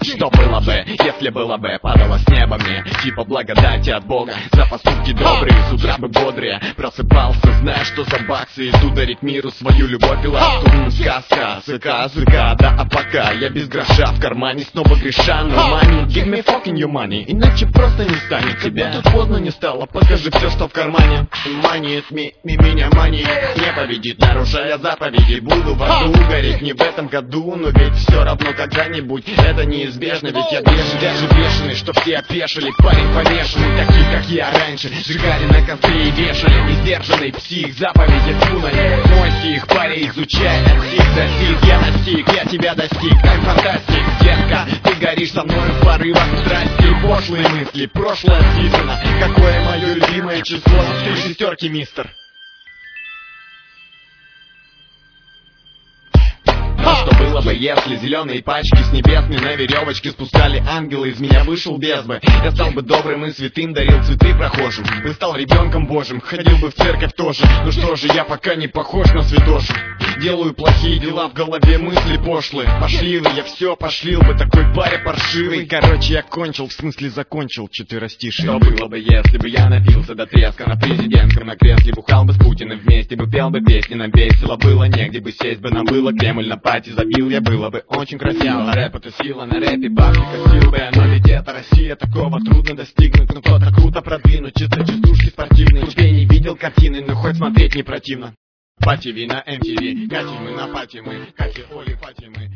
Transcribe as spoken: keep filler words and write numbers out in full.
Что было бы, если было бы падало с неба мне типа благодати от Бога за поступки добрые, с утра бы бодрее просыпался, зная, что за баксы иду дарить миру свою любовь и ласку. Сказка, СК, ЗК, да а пока я без гроша в кармане, снова греша. No money, give me fucking your money, иначе просто не станет. Тебя тут поздно не стало, покажи все, что в кармане. Манит ми, ми, меня манит, не победит, нарушая заповеди. Буду в аду гореть не в этом году, но ведь все равно когда-нибудь это неизбежно. Ведь я бешеный, даже бешеный, что все опешили. Парень помешанный, такие как я раньше сжигали на костре и вешали. Несдержанный псих, заповеди тьму на них. Мой стих, парень, изучай от сих до сих. Я достиг, я тебя достиг, I'm фантастик, детка. Ты горишь со мной в порывах страсти. Пошлые мысли, прошлое списано. Какое мое любимое число? Три шестерки, мистер. Что было бы, если зеленые пачки с небес мне на веревочке спускали ангелы, из меня вышел без бы. Я стал бы добрым и святым, дарил цветы прохожим, бы стал ребенком божьим, ходил бы в церковь тоже. Ну что же, я пока не похож на святошу. Делаю плохие дела, в голове мысли пошлые. Пошли вы, я все пошлил бы, такой паря паршивый. Короче, я кончил, в смысле закончил четверостишие. Что было бы, если бы я напился до треска на президентском на кресле, бухал бы с Путиным вместе, бы пел бы песни, нам весело было, негде бы сесть бы, нам было Кремль на пати забил, я было бы очень красиво. Рэп это сила, на рэпе бабки косил бы, но ведь это Россия, такого трудно достигнуть. Ну кто-то круто продвинуть, чисто частушки спортивные. Уж я не видел картины, но хоть смотреть не противно. По ТВ на эм ти ви, Кати мы на пати мы, Кати, Оли, Фатимы.